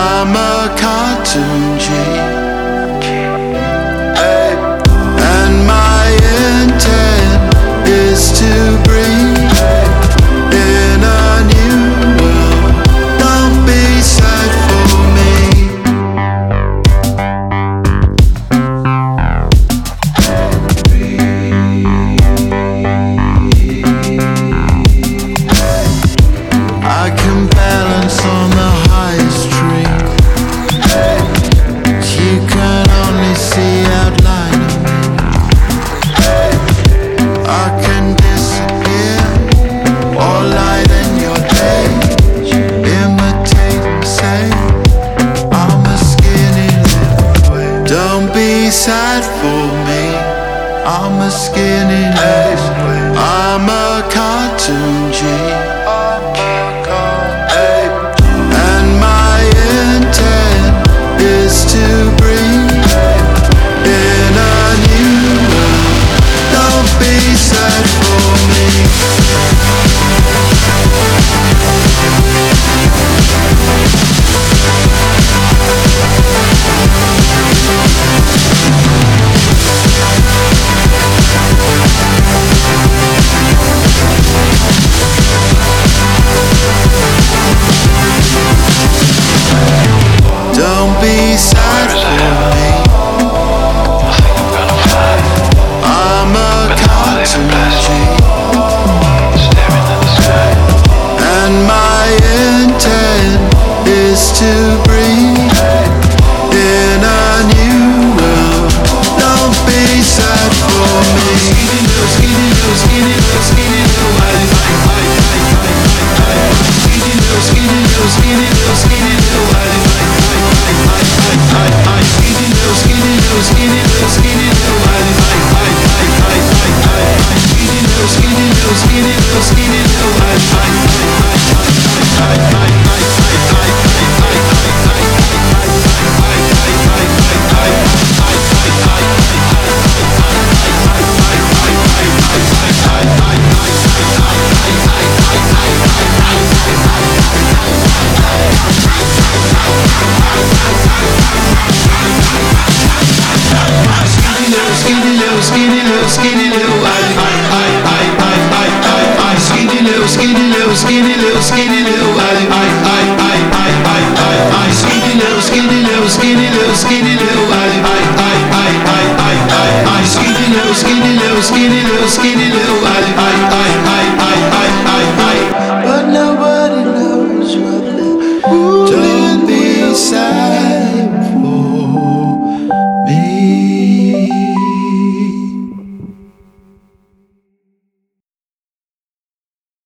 I'm a cartoon G. And my intent is to breathe in a new world. Don't be sad for me. I can balance on the highest tree. You can only see outline of me. I can disappear or lighten your day. Imitate and say I'm a skinny little wave. Don't be sad for me. I'm a skinny little wave. I'm a cartoon G. Don't be sad for me. I'm a cartoon G. And my intent is to breathe in a new world. Don't be sad for me. Skinny little, skinny little, skinny little, skinny little, skinny little, skinny little, skinny little, skinny little, skinny little, skinny little, skinny little, skinny little, skinny little, skinny little, skinny skinny little, skinny little, skinny little, skinny little,